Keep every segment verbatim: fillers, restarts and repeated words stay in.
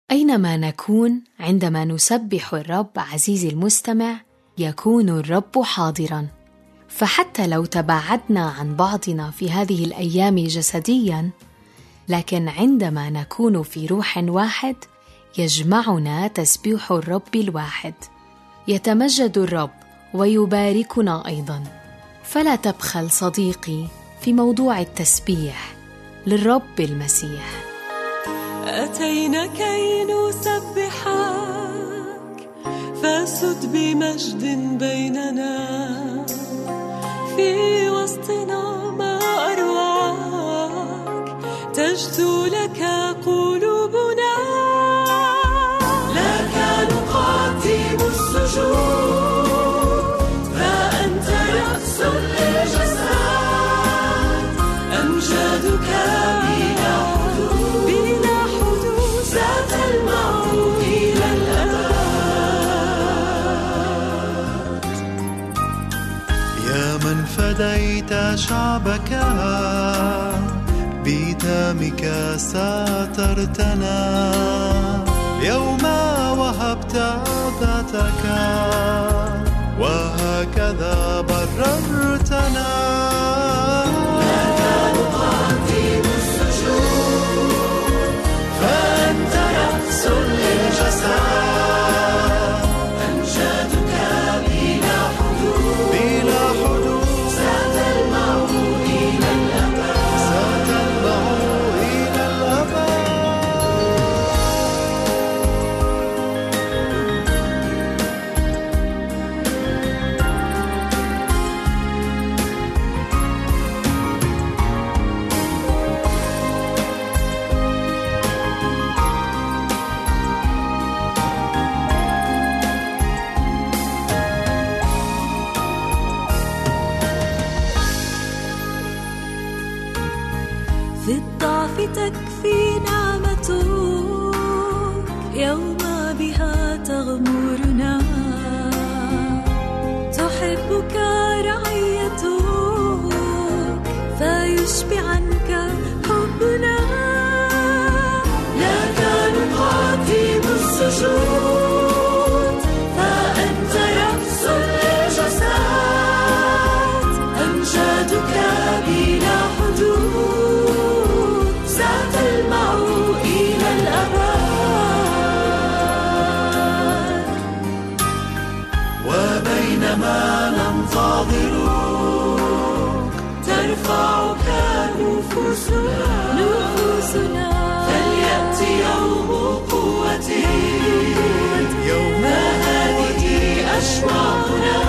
أينما نكون عندما نسبح الرب عزيزي المستمع يكون الرب حاضراً، فحتى لو تباعدنا عن بعضنا في هذه الأيام جسدياً، لكن عندما نكون في روح واحد يجمعنا تسبيح الرب الواحد. يتمجد الرب ويباركنا أيضاً. فلا تبخل صديقي في موضوع التسبيح للرب المسيح. أتينا كي نسبحك، فاسد بمجد بيننا، في وسطنا ما أروعك، تجدو لك قلوبنا، لك نقدم السجود، فأنت رأس للجسد، أمجادك بلا حدود، بلا حدود، ستلمع إلى الأبد. يا من فديت شعبك، بدمك سترتنا، يوم وهبت ذاتك، وهكذا بررتنا. لك نقدم السجود، فأنت رأس للجسد، أمجادك بلا حدود، بلا حدود، ستلمع إلى الأبد، ستلمع إلى الأبد. في الضعف تكفي نعمتك، يوم بها تغمرنا، تحبك رعيتك، فيشبعنك حبنا، لك نقدم السجود، فأنت رأس للجسد، أمجادك بلا حدود، ستلمع إلى الأبد. وبينما ننتظرك ترفعك نفوسنا، نفوسنا، فليأتي يوم قوتي، يوم هذه أشواقنا،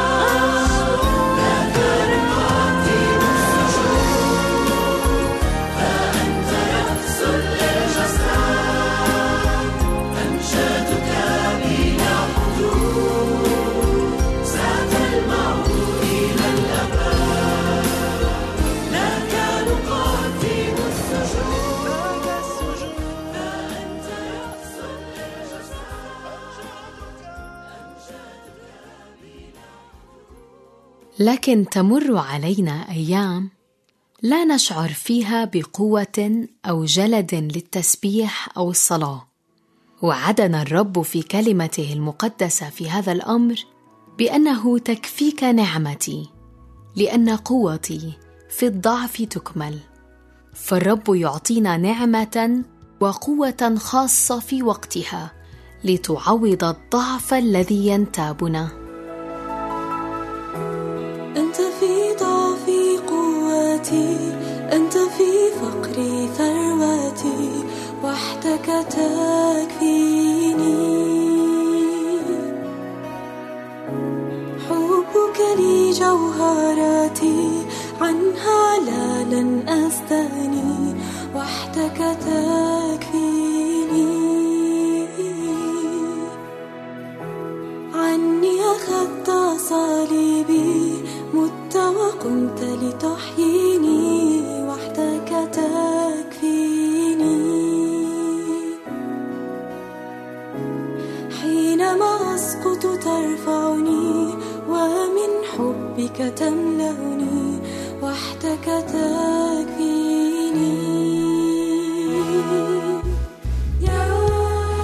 لك نقدم السجود، فأنت رأس للجسد، أمجادك بلا حدود، ستلمع إلى الأبد، لك نقدم السجود، فأنت رأس للجسد. لكن تمر علينا أيام لا نشعر فيها بقوة أو جلد للتسبيح أو الصلاة. وعدنا الرب في كلمته المقدسة في هذا الأمر بأنه تكفيك نعمتي، لأن قوتي في الضعف تكمل. فالرب يعطينا نعمة وقوة خاصة في وقتها لتعوض الضعف الذي ينتابنا. أنت في ضعفي قوتي، أنت في فقري ثروتي، وحدك تكفيني، حبك لي جوهرتي، عنها لا لن أستغني، وحدك تكفيني، عني أخذت صليبي، مت وقمت لتحييني، وحدك تكفيني، حينما أسقط ترفعني، ومن حبك تملأني، وحدك تكفيني، يا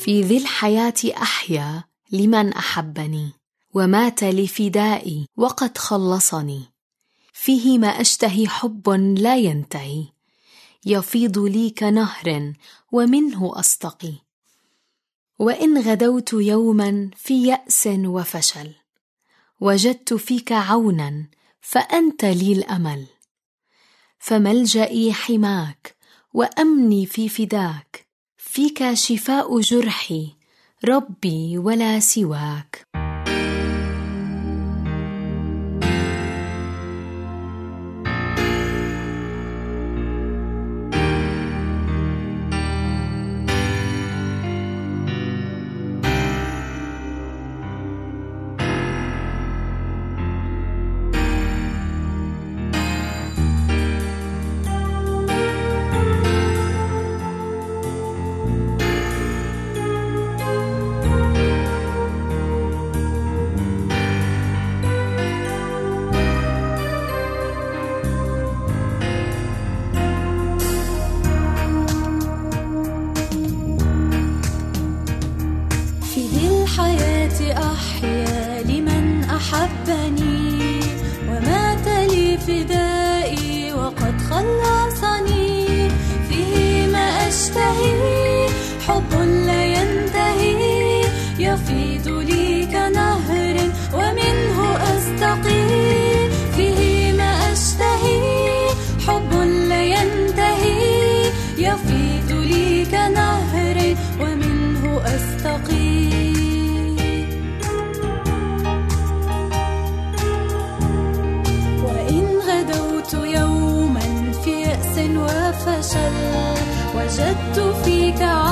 في ذي الحياة أحيا لمن أحبني، ومات لفدائي وقد خلصني. فيه ما أشتهي حب لا ينتهي، يفيض لي كنهر ومنه أستقي. وإن غدوت يوما في يأس وفشل، وجدت فيك عونا فأنت لي الأمل. فملجئي حماك وأمني في فداك، فيك شفاء جرحي ربي ولا سواك. أحيا لمن أحبني، ومات لي فدائي وقد خلصني. فيه ما أشتهي حب لا ينتهي، يفيض لي كنهر ومنه أستقي. فيه ما أشتهي حب لا ينتهي، يفيض لي كنهر ومنه أستقي. يوما في يأس وفشل، وجدت فيك